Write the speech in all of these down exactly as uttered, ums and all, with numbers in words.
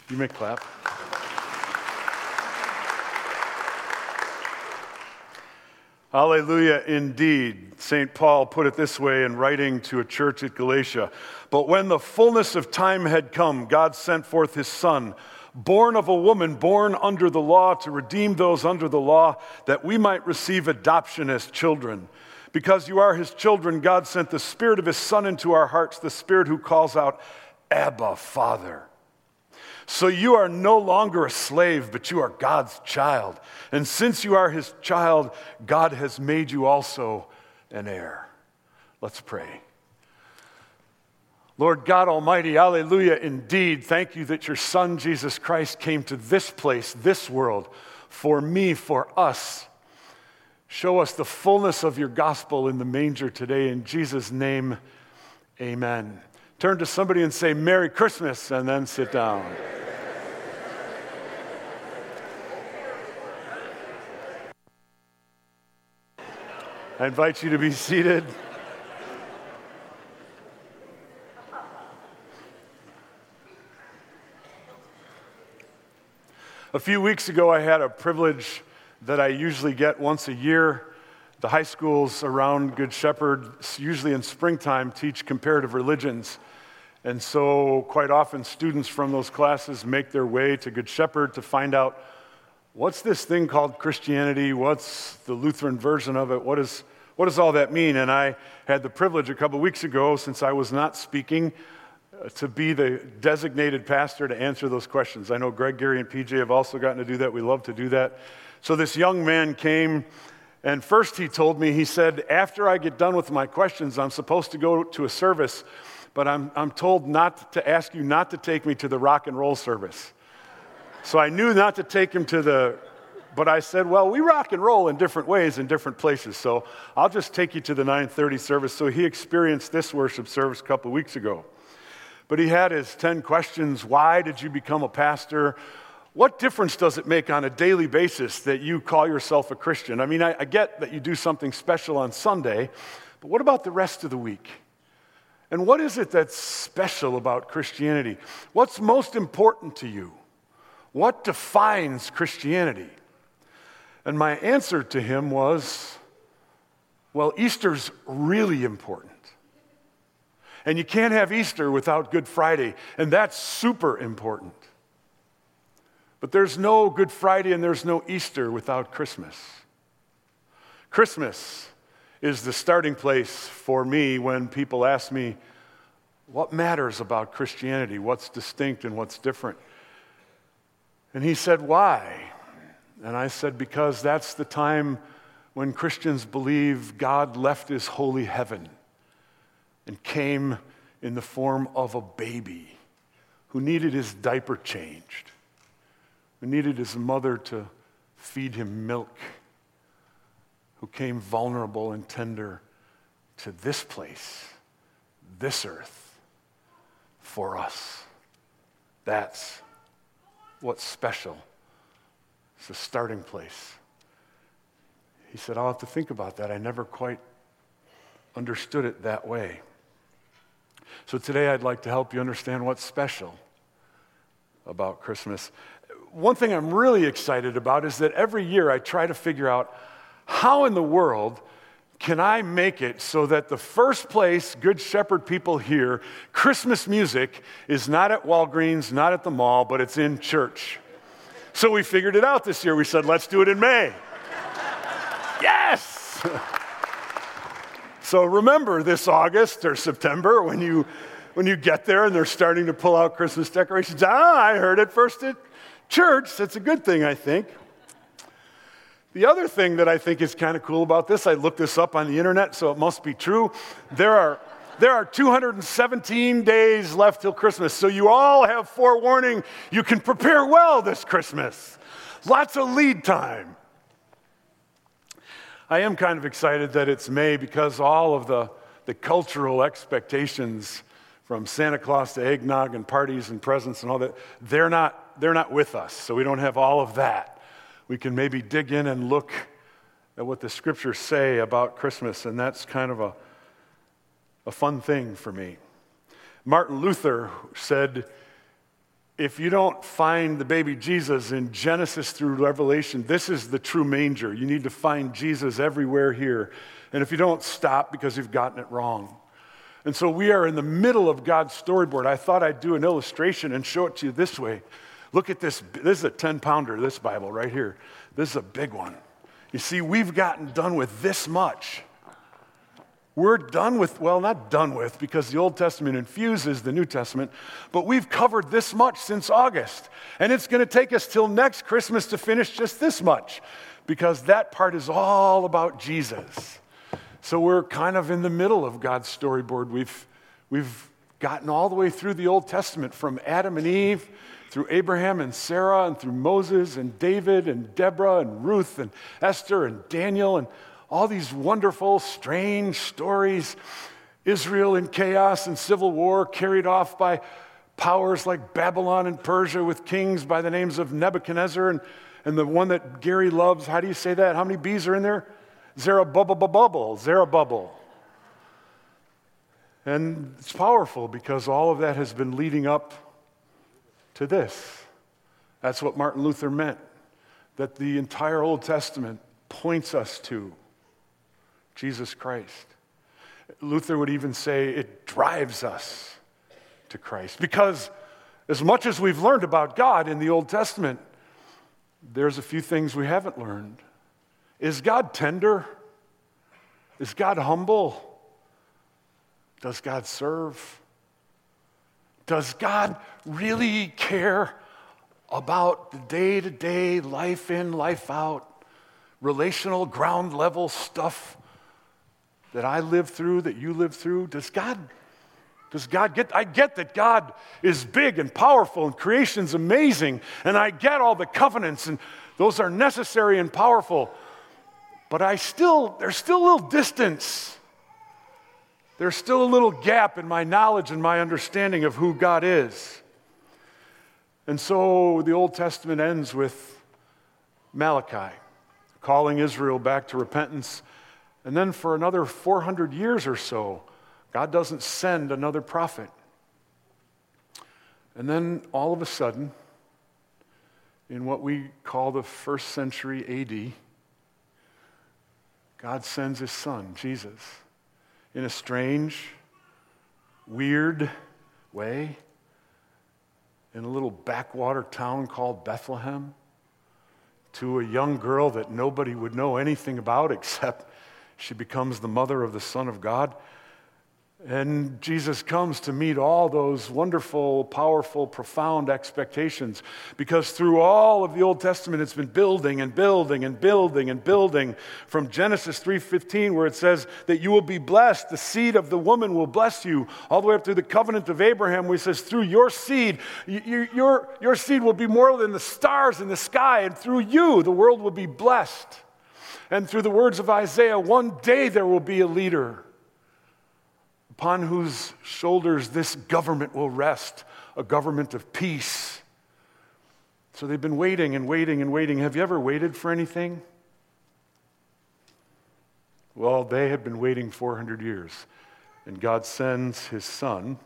You may clap. Hallelujah, indeed. Saint Paul put it this way in writing to a church at Galatia. But when the fullness of time had come, God sent forth his Son, born of a woman, born under the law, to redeem those under the law, that we might receive adoption as children. Because you are his children, God sent the Spirit of his Son into our hearts, the Spirit who calls out, Abba, Father. So you are no longer a slave, but you are God's child. And since you are his child, God has made you also an heir. Let's pray. Lord God Almighty, hallelujah, indeed, thank you that your Son, Jesus Christ, came to this place, this world, for me, for us. Show us the fullness of your gospel in the manger today. In Jesus' name, amen. Turn to somebody and say, Merry Christmas, and then sit down. I invite you to be seated. A few weeks ago, I had a privilege that I usually get once a year. The high schools around Good Shepherd, usually in springtime, teach comparative religions. And so quite often students from those classes make their way to Good Shepherd to find out, what's this thing called Christianity? What's the Lutheran version of it? What is, what does all that mean? And I had the privilege a couple weeks ago, since I was not speaking, uh, to be the designated pastor to answer those questions. I know Greg, Gary, and P J have also gotten to do that. We love to do that. So this young man came, and first he told me, he said, after I get done with my questions, I'm supposed to go to a service, but I'm, I'm told not to ask you not to take me to the rock and roll service. So I knew not to take him to the, but I said, well, we rock and roll in different ways in different places, so I'll just take you to the nine thirty service. So he experienced this worship service a couple weeks ago. But he had his ten questions. Why did you become a pastor? What difference does it make on a daily basis that you call yourself a Christian? I mean, I, I get that you do something special on Sunday, but what about the rest of the week? And what is it that's special about Christianity? What's most important to you? What defines Christianity? And my answer to him was, well, Easter's really important. And you can't have Easter without Good Friday, and that's super important. But there's no Good Friday and there's no Easter without Christmas. Christmas is the starting place for me when people ask me, what matters about Christianity? What's distinct and what's different? And he said, why? And I said, because that's the time when Christians believe God left his holy heaven and came in the form of a baby who needed his diaper changed, who needed his mother to feed him milk, who came vulnerable and tender to this place, this earth, for us. That's what's special. It's the starting place. He said, I'll have to think about that. I never quite understood it that way. So today I'd like to help you understand what's special about Christmas. One thing I'm really excited about is that every year I try to figure out how in the world can I make it so that the first place Good Shepherd people hear Christmas music is not at Walgreens, not at the mall, but it's in church. So we figured it out this year. We said, let's do it in May. Yes! So remember this August or September when you when you get there and they're starting to pull out Christmas decorations. Ah, I heard it first at church. That's a good thing, I think. The other thing that I think is kind of cool about this, I looked this up on the internet, so it must be true. There are there are two hundred seventeen days left till Christmas, so you all have forewarning. You can prepare well this Christmas. Lots of lead time. I am kind of excited that it's May because all of the, the cultural expectations from Santa Claus to eggnog and parties and presents and all that, they're not, they're not with us, so we don't have all of that. We can maybe dig in and look at what the scriptures say about Christmas, and that's kind of a, a fun thing for me. Martin Luther said, if you don't find the baby Jesus in Genesis through Revelation, this is the true manger. You need to find Jesus everywhere here. And if you don't, stop because you've gotten it wrong. And so we are in the middle of God's storyboard. I thought I'd do an illustration and show it to you this way. Look at this. This is a ten-pounder, this Bible right here. This is a big one. You see, we've gotten done with this much. We're done with, well, not done with, because the Old Testament infuses the New Testament, but we've covered this much since August. And it's going to take us till next Christmas to finish just this much, because that part is all about Jesus. So we're kind of in the middle of God's storyboard. We've, we've gotten all the way through the Old Testament, from Adam and Eve, through Abraham and Sarah, and through Moses and David and Deborah and Ruth and Esther and Daniel, and all these wonderful, strange stories. Israel in chaos and civil war, carried off by powers like Babylon and Persia, with kings by the names of Nebuchadnezzar, and, and the one that Gary loves, how do you say that? How many B's are in there? Zerubbabel, Zerubbabel. And it's powerful because all of that has been leading up to this. That's what Martin Luther meant, that the entire Old Testament points us to Jesus Christ. Luther would even say it drives us to Christ. Because as much as we've learned about God in the Old Testament, there's a few things we haven't learned. Is God tender? Is God humble? Does God serve? Does God really care about the day-to-day, life in, life out, relational, ground level stuff that I live through, that you live through? Does God, does God get, I get that God is big and powerful and creation's amazing, and I get all the covenants, and those are necessary and powerful, but I still, there's still a little distance. There's still a little gap in my knowledge and my understanding of who God is. And so the Old Testament ends with Malachi, calling Israel back to repentance. And then for another four hundred years or so, God doesn't send another prophet. And then all of a sudden, in what we call the first century A D, God sends his son, Jesus, in a strange, weird way, in a little backwater town called Bethlehem, to a young girl that nobody would know anything about except she becomes the mother of the Son of God. And Jesus comes to meet all those wonderful, powerful, profound expectations, because through all of the Old Testament, it's been building and building and building and building, from Genesis three fifteen, where it says that you will be blessed, the seed of the woman will bless you, all the way up through the covenant of Abraham, where it says through your seed, you, your, your seed will be more than the stars in the sky, and through you, the world will be blessed. And through the words of Isaiah, one day there will be a leader upon whose shoulders this government will rest, a government of peace. So they've been waiting and waiting and waiting. Have you ever waited for anything? Well, they have been waiting four hundred years, and God sends his son,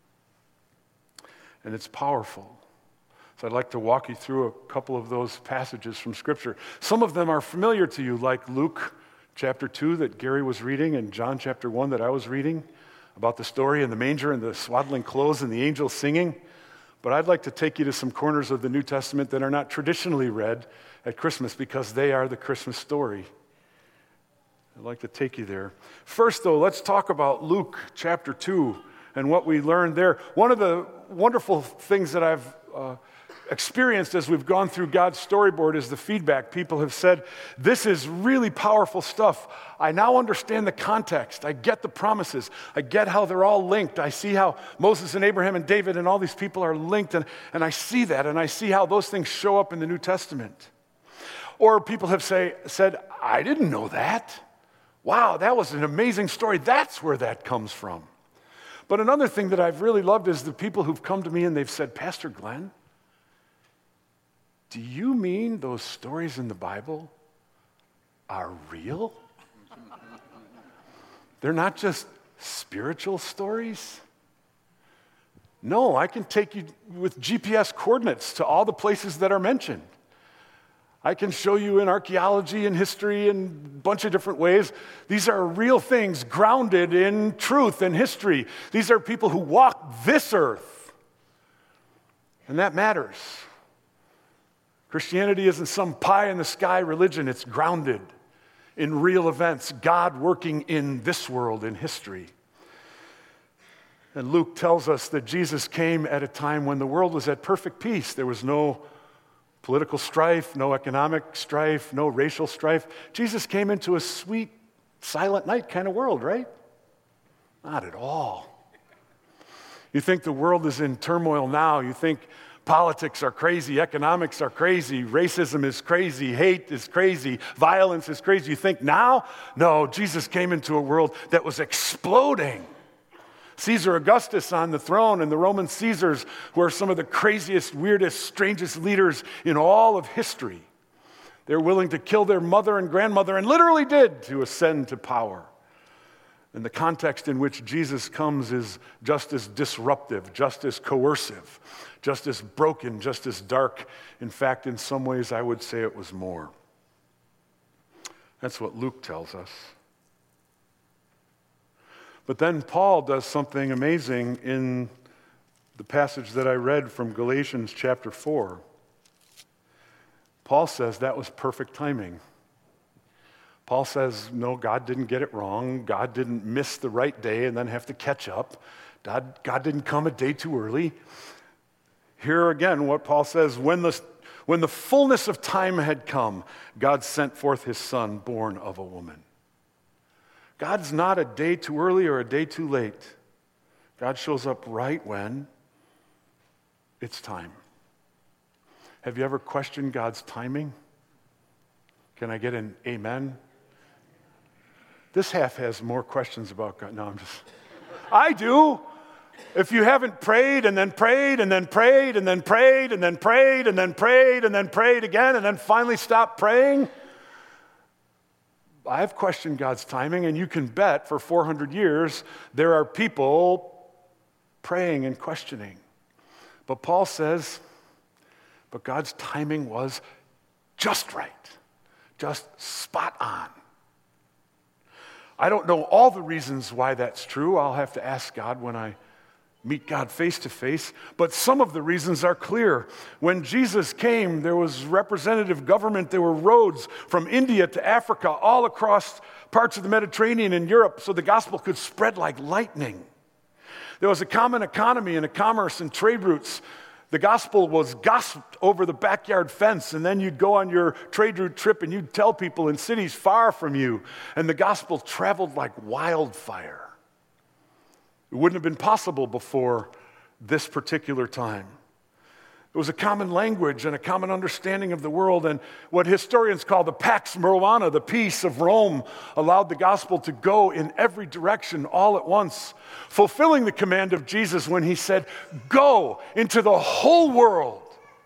and it's powerful. So I'd like to walk you through a couple of those passages from Scripture. Some of them are familiar to you, like Luke chapter two that Gary was reading, and John chapter one that I was reading, about the story in the manger and the swaddling clothes and the angels singing. But I'd like to take you to some corners of the New Testament that are not traditionally read at Christmas, because they are the Christmas story. I'd like to take you there. First, though, let's talk about Luke chapter two and what we learned there. One of the wonderful things that I've uh, experienced as we've gone through God's storyboard is the feedback. People have said, this is really powerful stuff. I now understand the context. I get the promises. I get how they're all linked. I see how Moses and Abraham and David and all these people are linked, and, and I see that, and I see how those things show up in the New Testament. Or people have say, said, I didn't know that. Wow, that was an amazing story. That's where that comes from. But another thing that I've really loved is the people who've come to me and they've said, Pastor Glenn, do you mean those stories in the Bible are real? They're not just spiritual stories? No, I can take you with G P S coordinates to all the places that are mentioned. I can show you in archaeology and history and a bunch of different ways. These are real things grounded in truth and history. These are people who walk this earth. And that matters. Christianity isn't some pie-in-the-sky religion. It's grounded in real events, God working in this world, in history. And Luke tells us that Jesus came at a time when the world was at perfect peace. There was no political strife, no economic strife, no racial strife. Jesus came into a sweet, silent night kind of world, right? Not at all. You think the world is in turmoil now. You think politics are crazy, economics are crazy, racism is crazy, hate is crazy, violence is crazy. You think now? No, Jesus came into a world that was exploding. Caesar Augustus on the throne and the Roman Caesars were some of the craziest, weirdest, strangest leaders in all of history. They're willing to kill their mother and grandmother, and literally did, to ascend to power. And the context in which Jesus comes is just as disruptive, just as coercive, just as broken, just as dark. In fact, in some ways, I would say it was more. That's what Luke tells us. But then Paul does something amazing in the passage that I read from Galatians chapter four. Paul says that was perfect timing. Paul says, no, God didn't get it wrong. God didn't miss the right day and then have to catch up. God, God didn't come a day too early. Here again, what Paul says, when the, when the fullness of time had come, God sent forth his son, born of a woman. God's not a day too early or a day too late. God shows up right when it's time. Have you ever questioned God's timing? Can I get an amen? This half has more questions about God. No, I'm just, I do. If you haven't prayed and then prayed and then prayed and then prayed and then prayed and then prayed and then prayed again and then finally stopped praying, I've questioned God's timing, and you can bet for four hundred years there are people praying and questioning. But Paul says, but God's timing was just right, just spot on. I don't know all the reasons why that's true. I'll have to ask God when I meet God face to face, but some of the reasons are clear. When Jesus came, there was representative government, there were roads from India to Africa, all across parts of the Mediterranean and Europe, so the gospel could spread like lightning. There was a common economy and a commerce and trade routes. The gospel was gossiped over the backyard fence, and then you'd go on your trade route trip and you'd tell people in cities far from you, and the gospel traveled like wildfire. It wouldn't have been possible before this particular time. It was a common language and a common understanding of the world, and what historians call the Pax Romana, the peace of Rome, allowed the gospel to go in every direction all at once, fulfilling the command of Jesus when he said, "Go into the whole world.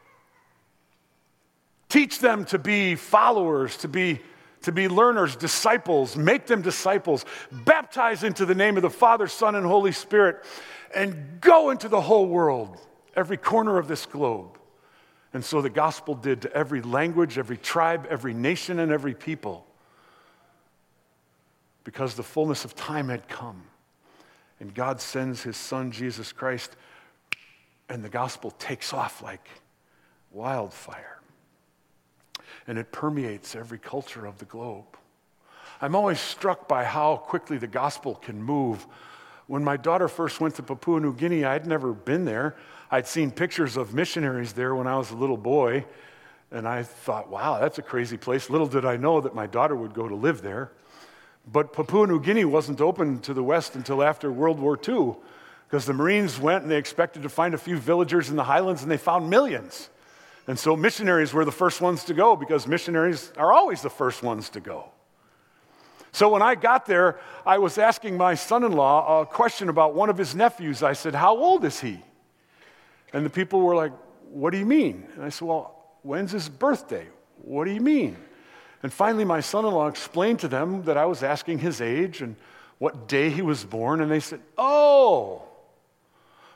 Teach them to be followers, to be to be learners, disciples, make them disciples, baptize into the name of the Father, Son, and Holy Spirit, and go into the whole world, every corner of this globe." And so the gospel did to every language, every tribe, every nation, and every people, because the fullness of time had come. And God sends his son, Jesus Christ, and the gospel takes off like wildfire. And it permeates every culture of the globe. I'm always struck by how quickly the gospel can move. When my daughter first went to Papua New Guinea, I'd never been there. I'd seen pictures of missionaries there when I was a little boy, and I thought, wow, that's a crazy place. Little did I know that my daughter would go to live there. But Papua New Guinea wasn't open to the West until after World War Two, because the Marines went and they expected to find a few villagers in the highlands, and they found millions. And so missionaries were the first ones to go, because missionaries are always the first ones to go. So when I got there, I was asking my son-in-law a question about one of his nephews. I said, "How old is he?" And the people were like, "What do you mean?" And I said, "Well, when's his birthday?" "What do you mean?" And finally my son-in-law explained to them that I was asking his age and what day he was born. And they said, "Oh,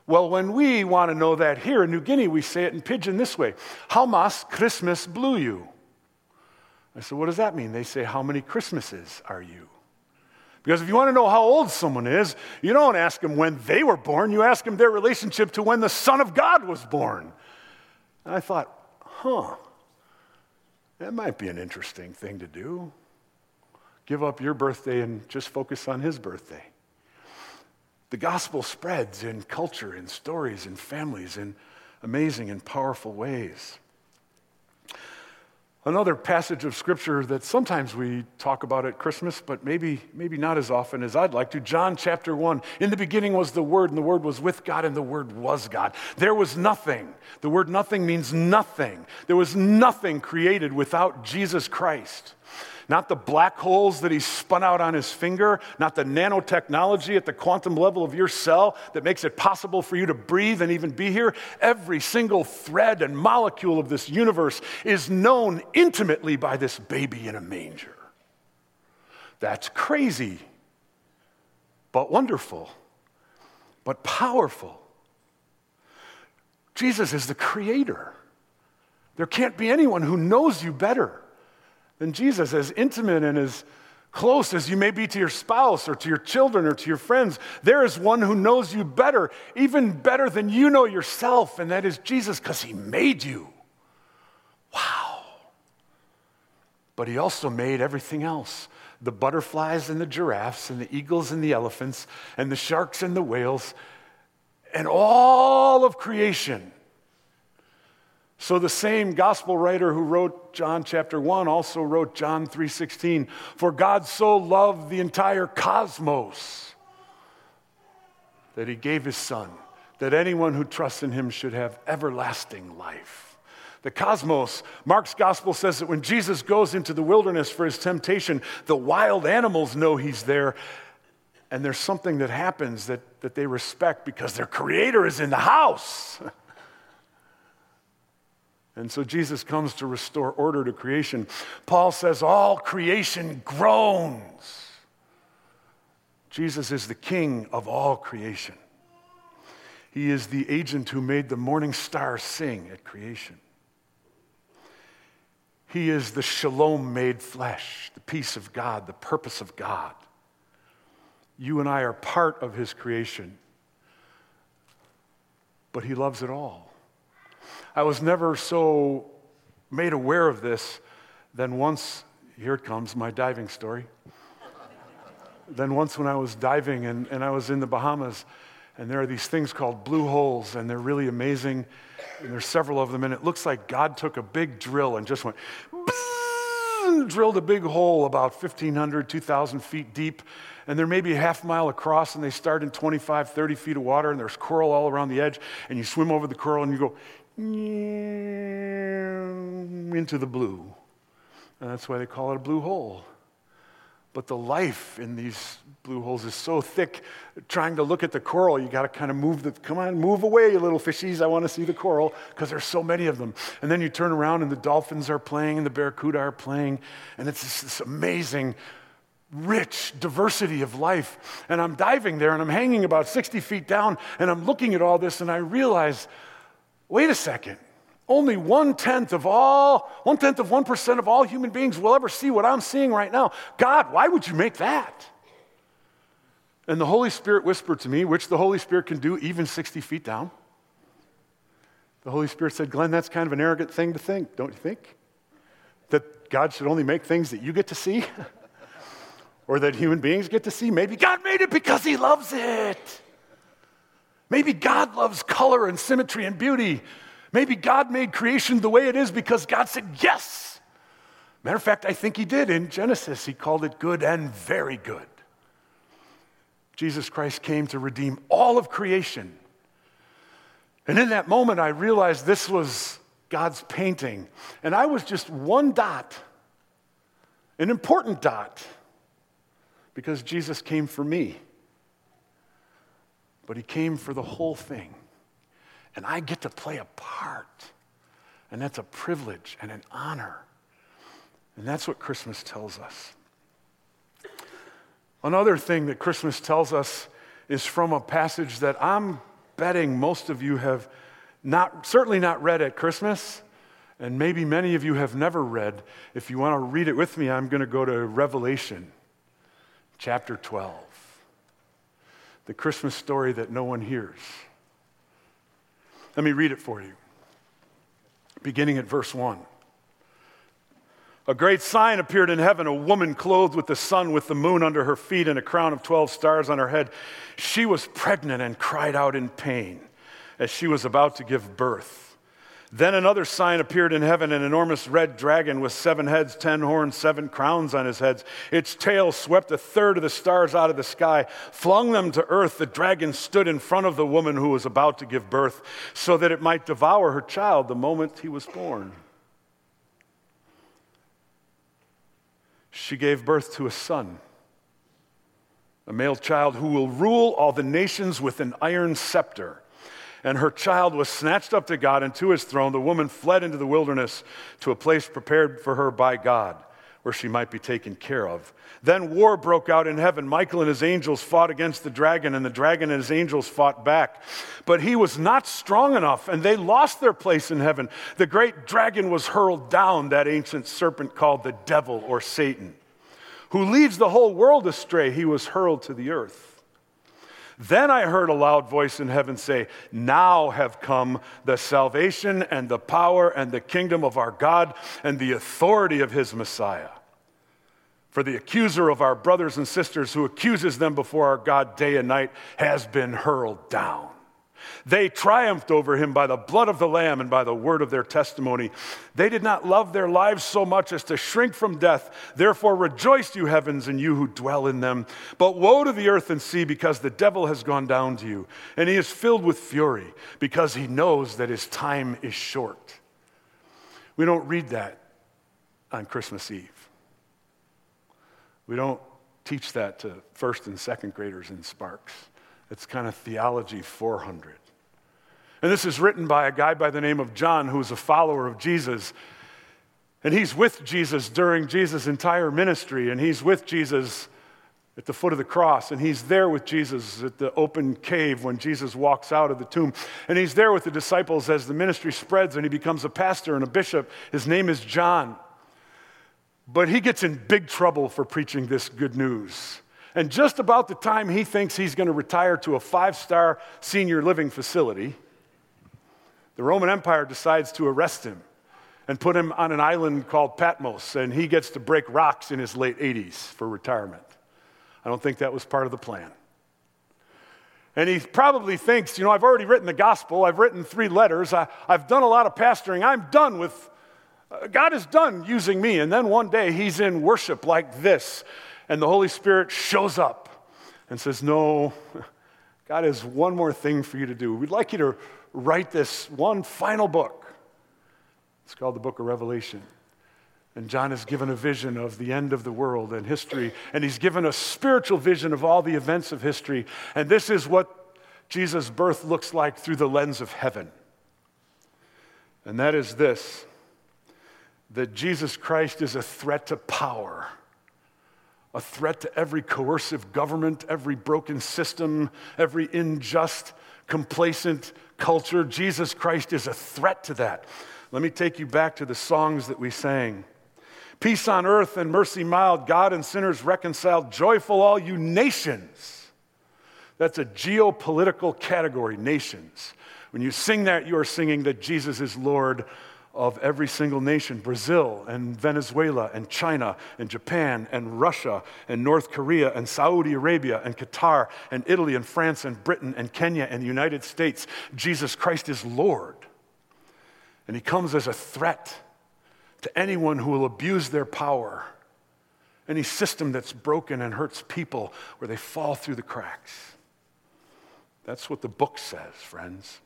Well, when we want to know that here in New Guinea, we say it in Pidgin this way: How mas Christmas blew you? I said, what does that mean? They say, how many Christmases are you? Because if you want to know how old someone is, you don't ask them when they were born, you ask them their relationship to when the Son of God was born. And I thought, huh, that might be an interesting thing to do. Give up your birthday and just focus on his birthday. The gospel spreads in culture, in stories, in families, in amazing and powerful ways. Another passage of Scripture that sometimes we talk about at Christmas, but maybe, maybe not as often as I'd like to, John chapter one. In the beginning was the Word, and the Word was with God, and the Word was God. There was nothing. The word nothing means nothing. There was nothing created without Jesus Christ. Not the black holes that he spun out on his finger, not the nanotechnology at the quantum level of your cell that makes it possible for you to breathe and even be here. Every single thread and molecule of this universe is known intimately by this baby in a manger. That's crazy, but wonderful, but powerful. Jesus is the creator. There can't be anyone who knows you better than Jesus, as intimate and as close as you may be to your spouse or to your children or to your friends. There is one who knows you better, even better than you know yourself, and that is Jesus, because he made you. Wow. But he also made everything else. The butterflies and the giraffes and the eagles and the elephants and the sharks and the whales and all of creation. So the same gospel writer who wrote John chapter one also wrote John three sixteen. For God so loved the entire cosmos that he gave his son, that anyone who trusts in him should have everlasting life. The cosmos, Mark's gospel says that when Jesus goes into the wilderness for his temptation, the wild animals know he's there. And there's something that happens that, that they respect because their creator is in the house. And so Jesus comes to restore order to creation. Paul says all creation groans. Jesus is the king of all creation. He is the agent who made the morning stars sing at creation. He is the shalom made flesh, the peace of God, the purpose of God. You and I are part of his creation, but he loves it all. I was never so made aware of this than once, here it comes, my diving story. Then once when I was diving and, and I was in the Bahamas, and there are these things called blue holes, and they're really amazing, and there's several of them, and it looks like God took a big drill and just went, drilled a big hole about fifteen hundred, two thousand feet deep, and they're maybe a half mile across, and they start in twenty-five, thirty feet of water, and there's coral all around the edge, and you swim over the coral, and you go into the blue. And that's why they call it a blue hole. But the life in these blue holes is so thick, trying to look at the coral, you got to kind of move the, come on, move away, you little fishies, I want to see the coral, because there's so many of them. And then you turn around and the dolphins are playing and the barracuda are playing, and it's this, this amazing, rich diversity of life. And I'm diving there and I'm hanging about sixty feet down and I'm looking at all this and I realize, wait a second, only one-tenth of all, one-tenth of one percent of all human beings will ever see what I'm seeing right now. God, why would you make that? And the Holy Spirit whispered to me, which the Holy Spirit can do even sixty feet down. The Holy Spirit said, Glenn, that's kind of an arrogant thing to think, don't you think? That God should only make things that you get to see? Or that human beings get to see? Maybe God made it because he loves it. Maybe God loves color and symmetry and beauty. Maybe God made creation the way it is because God said yes. Matter of fact, I think he did. In Genesis, he called it good and very good. Jesus Christ came to redeem all of creation. And in that moment, I realized this was God's painting. And I was just one dot, an important dot, because Jesus came for me. But he came for the whole thing. And I get to play a part. And that's a privilege and an honor. And that's what Christmas tells us. Another thing that Christmas tells us is from a passage that I'm betting most of you have not, certainly not read at Christmas, and maybe many of you have never read. If you want to read it with me, I'm going to go to Revelation chapter twelve. The Christmas story that no one hears. Let me read it for you. Beginning at verse one. A great sign appeared in heaven, a woman clothed with the sun, with the moon under her feet, and a crown of twelve stars on her head. She was pregnant and cried out in pain as she was about to give birth. Then another sign appeared in heaven, an enormous red dragon with seven heads, ten horns, seven crowns on his heads. Its tail swept a third of the stars out of the sky, flung them to earth. The dragon stood in front of the woman who was about to give birth, so that it might devour her child the moment he was born. She gave birth to a son, a male child who will rule all the nations with an iron scepter. And her child was snatched up to God and to his throne. The woman fled into the wilderness to a place prepared for her by God, where she might be taken care of. Then war broke out in heaven. Michael and his angels fought against the dragon, and the dragon and his angels fought back. But he was not strong enough, and they lost their place in heaven. The great dragon was hurled down, that ancient serpent called the devil or Satan, who leads the whole world astray. He was hurled to the earth. Then I heard a loud voice in heaven say, now have come the salvation and the power and the kingdom of our God and the authority of his Messiah. For the accuser of our brothers and sisters who accuses them before our God day and night has been hurled down. They triumphed over him by the blood of the Lamb and by the word of their testimony. They did not love their lives so much as to shrink from death. Therefore rejoice, you heavens, and you who dwell in them. But woe to the earth and sea, because the devil has gone down to you, and he is filled with fury, because he knows that his time is short. We don't read that on Christmas Eve. We don't teach that to first and second graders in Sparks. It's kind of theology four hundred. And this is written by a guy by the name of John, who's a follower of Jesus. And he's with Jesus during Jesus' entire ministry. And he's with Jesus at the foot of the cross. And he's there with Jesus at the open cave when Jesus walks out of the tomb. And he's there with the disciples as the ministry spreads and he becomes a pastor and a bishop. His name is John. But he gets in big trouble for preaching this good news. And just about the time he thinks he's going to retire to a five-star senior living facility, the Roman Empire decides to arrest him and put him on an island called Patmos, and he gets to break rocks in his late eighties for retirement. I don't think that was part of the plan. And he probably thinks, you know, I've already written the gospel, I've written three letters, I, I've done a lot of pastoring, I'm done with, uh, God is done using me. And then one day he's in worship like this, and the Holy Spirit shows up and says, no, God has one more thing for you to do. We'd like you to write this one final book. It's called the Book of Revelation. And John has given a vision of the end of the world and history, and he's given a spiritual vision of all the events of history. And this is what Jesus' birth looks like through the lens of heaven. And that is this, that Jesus Christ is a threat to power, a threat to every coercive government, every broken system, every unjust, complacent culture. Jesus Christ is a threat to that. Let me take you back to the songs that we sang. Peace on earth and mercy mild, God and sinners reconciled, joyful all you nations. That's a geopolitical category, nations. When you sing that, you are singing that Jesus is Lord of every single nation, Brazil and Venezuela and China and Japan and Russia and North Korea and Saudi Arabia and Qatar and Italy and France and Britain and Kenya and the United States. Jesus Christ is Lord. And he comes as a threat to anyone who will abuse their power, any system that's broken and hurts people where they fall through the cracks. That's what the book says, friends.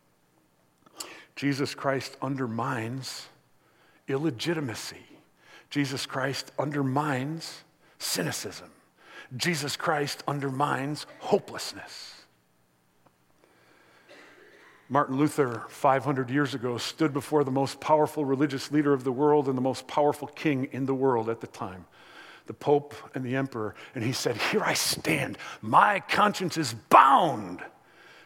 Jesus Christ undermines illegitimacy. Jesus Christ undermines cynicism. Jesus Christ undermines hopelessness. Martin Luther, five hundred years ago, stood before the most powerful religious leader of the world and the most powerful king in the world at the time, the Pope and the Emperor, and he said, "Here I stand. My conscience is bound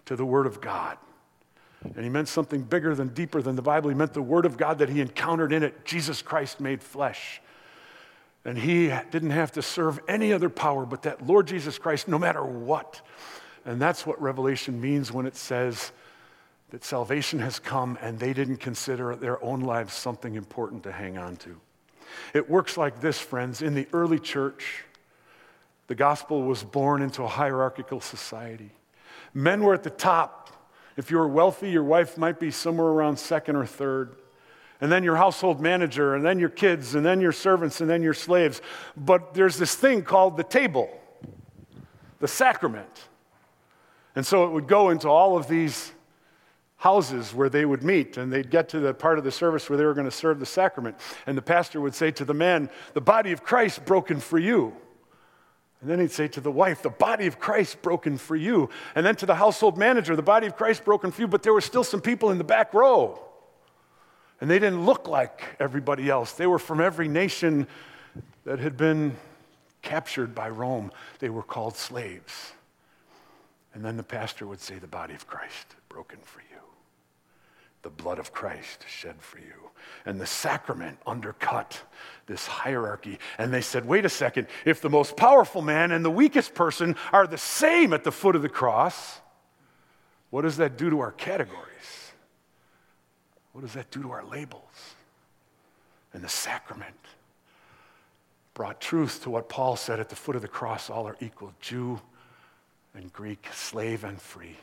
to the Word of God. And he meant something bigger than, deeper than the Bible. He meant the Word of God that he encountered in it, Jesus Christ made flesh. And he didn't have to serve any other power but that Lord Jesus Christ, no matter what. And that's what Revelation means when it says that salvation has come and they didn't consider their own lives something important to hang on to. It works like this, friends. In the early church, the gospel was born into a hierarchical society. Men were at the top. If you were wealthy, your wife might be somewhere around second or third. And then your household manager, and then your kids, and then your servants, and then your slaves. But there's this thing called the table, the sacrament. And so it would go into all of these houses where they would meet, and they'd get to the part of the service where they were going to serve the sacrament. And the pastor would say to the man, "The body of Christ broken for you." And then he'd say to the wife, "The body of Christ broken for you." And then to the household manager, "The body of Christ broken for you." But there were still some people in the back row. And they didn't look like everybody else. They were from every nation that had been captured by Rome. They were called slaves. And then the pastor would say, "The body of Christ broken for you. The blood of Christ shed for you." And the sacrament undercut this hierarchy. And they said, wait a second, if the most powerful man and the weakest person are the same at the foot of the cross, what does that do to our categories? What does that do to our labels? And the sacrament brought truth to what Paul said at the foot of the cross, all are equal, Jew and Greek, slave and free,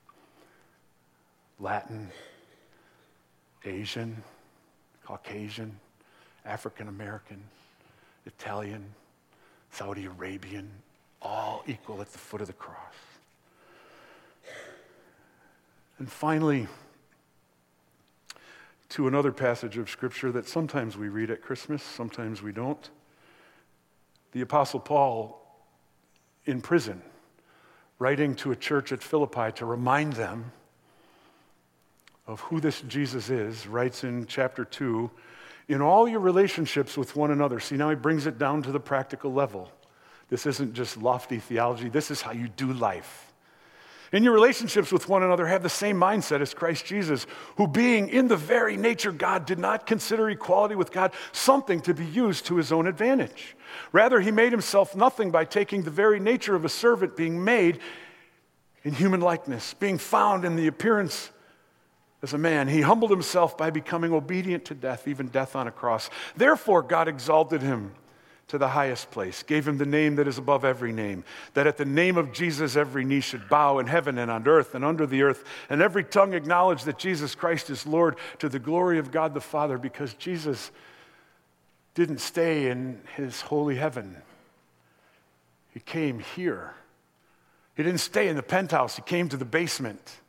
Latin, Asian, Caucasian, African American, Italian, Saudi Arabian, all equal at the foot of the cross. And finally, to another passage of Scripture that sometimes we read at Christmas, sometimes we don't. The Apostle Paul, in prison, writing to a church at Philippi to remind them of who this Jesus is, writes in chapter two, "In all your relationships with one another," see, now he brings it down to the practical level. This isn't just lofty theology. This is how you do life. "In your relationships with one another, have the same mindset as Christ Jesus, who being in the very nature God, did not consider equality with God something to be used to his own advantage. Rather, he made himself nothing by taking the very nature of a servant, being made in human likeness, being found in the appearance as a man. He humbled himself by becoming obedient to death, even death on a cross. Therefore, God exalted him to the highest place, gave him the name that is above every name, that at the name of Jesus every knee should bow in heaven and on earth and under the earth, and every tongue acknowledge that Jesus Christ is Lord, to the glory of God the Father," because Jesus didn't stay in his holy heaven. He came here. He didn't stay in the penthouse. He came to the basement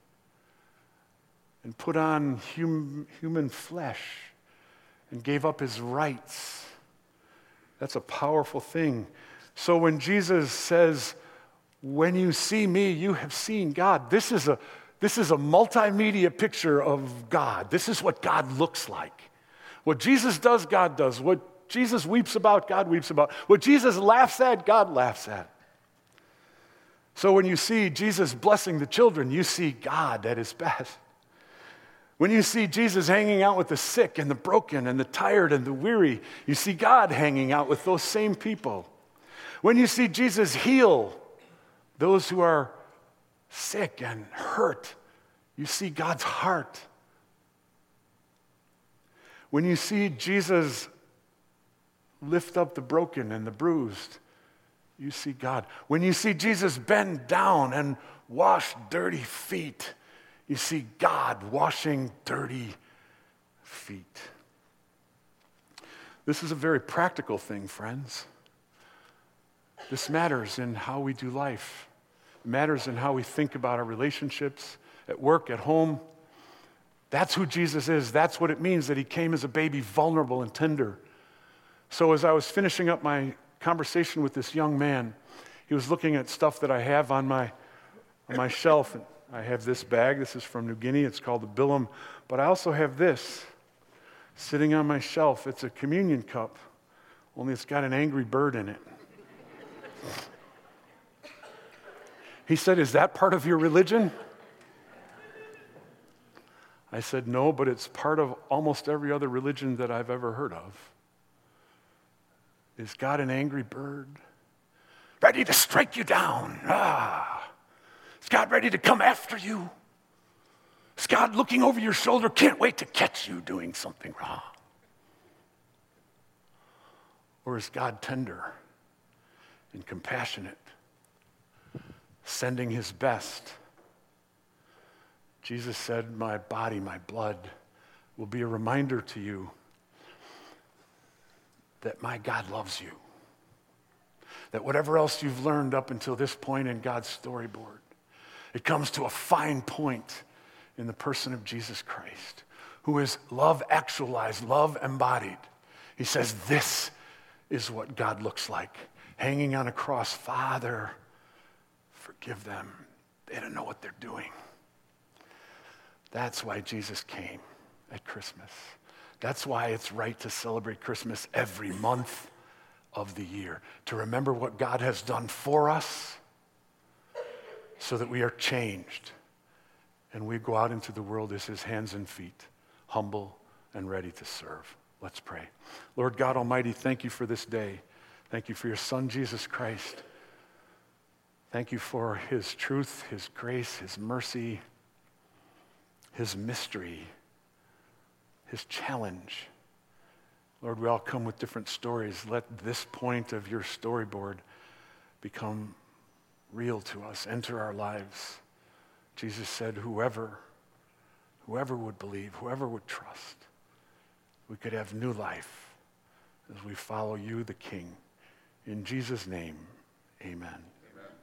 and put on hum, human flesh and gave up his rights. That's a powerful thing. So when Jesus says, "When you see me, you have seen God," this is a this is a multimedia picture of God. This is what God looks like. What Jesus does, God does. What Jesus weeps about, God weeps about. What Jesus laughs at, God laughs at. So when you see Jesus blessing the children, you see God at his best. When you see Jesus hanging out with the sick and the broken and the tired and the weary, you see God hanging out with those same people. When you see Jesus heal those who are sick and hurt, you see God's heart. When you see Jesus lift up the broken and the bruised, you see God. When you see Jesus bend down and wash dirty feet, you see God washing dirty feet. This is a very practical thing, friends. This matters in how we do life. It matters in how we think about our relationships, at work, at home. That's who Jesus is. That's what it means that he came as a baby, vulnerable and tender. So as I was finishing up my conversation with this young man, he was looking at stuff that I have on my, on my shelf. And I have this bag. This is from New Guinea. It's called the Bilam. But I also have this sitting on my shelf. It's a communion cup, only it's got an angry bird in it. He said, "Is that part of your religion?" I said, no, but it's part of almost every other religion that I've ever heard of. Is God an angry bird? Ready to strike you down? Ah. Is God ready to come after you? Is God looking over your shoulder, can't wait to catch you doing something wrong? Or is God tender and compassionate, sending his best? Jesus said, my body, my blood will be a reminder to you that my God loves you. That whatever else you've learned up until this point in God's storyboard, it comes to a fine point in the person of Jesus Christ, who is love actualized, love embodied. He says, this is what God looks like, hanging on a cross. Father, forgive them. They don't know what they're doing. That's why Jesus came at Christmas. That's why it's right to celebrate Christmas every month of the year, to remember what God has done for us so that we are changed and we go out into the world as his hands and feet, humble and ready to serve. Let's pray. Lord God Almighty, thank you for this day. Thank you for your Son, Jesus Christ. Thank you for his truth, his grace, his mercy, his mystery, his challenge. Lord, we all come with different stories. Let this point of your storyboard become real to us, enter our lives. Jesus said, whoever, whoever would believe, whoever would trust, we could have new life as we follow you, the King. In Jesus' name, amen.